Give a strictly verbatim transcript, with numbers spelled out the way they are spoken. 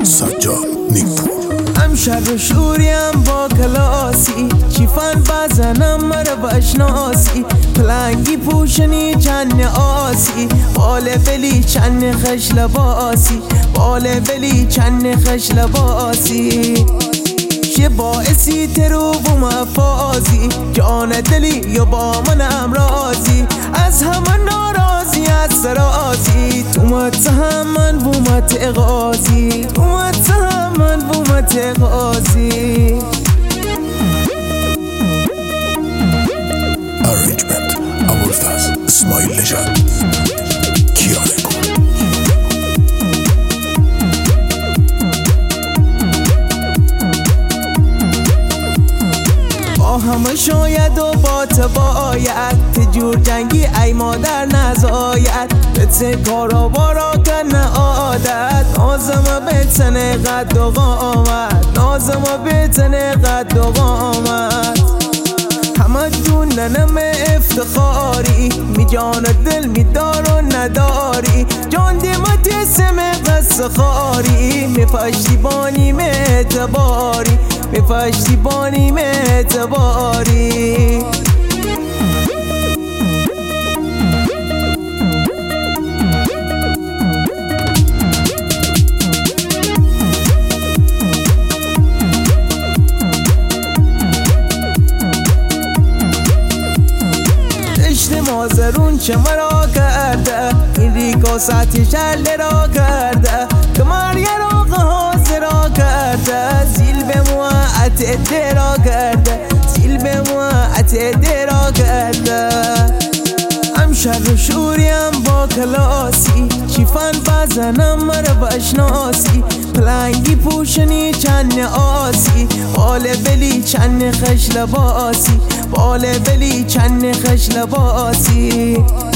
سجاد نیکپور ام شر شوریم با کلاسی چیفن بزنم مرا بشناسی پلنگی پوشنی چند آسی بال بلی چند خش لباسی بال بلی چند خش لباسی چه باعثی ترو و مفازی جان دلی یا با منم رازی از همه ناراضی از سرازی تو متهمن و متقاضی تو متهمن و متقاضی Arrangement ابوالفضل اسماعیل نژاد کیانه همه شاید و با تباید تجور جنگی ای مادر نزاید بتن کارا بارا کن عادت نازم بتن قد و قامت نازم بتن قد و قامت همه دون ننم افتخاری می جان دل می دار و نداری جان دیمت اسم قصه خاری می پشتیبانی می اعتباری می پشتیبانی می اعتباری مازرون چه مرا کرده این ریکا ساعتی شرل را کرده کمر یه راقه حاضر را کرده زیل به موعت درا کرده زیل به موعت درا کرده ام شر شوریم با کلاسی چیفن بزنم مرا بشناسی پلنگی پوشنی چند آسی بال بلی چند خش لباسی بال بلی چند خش لباسی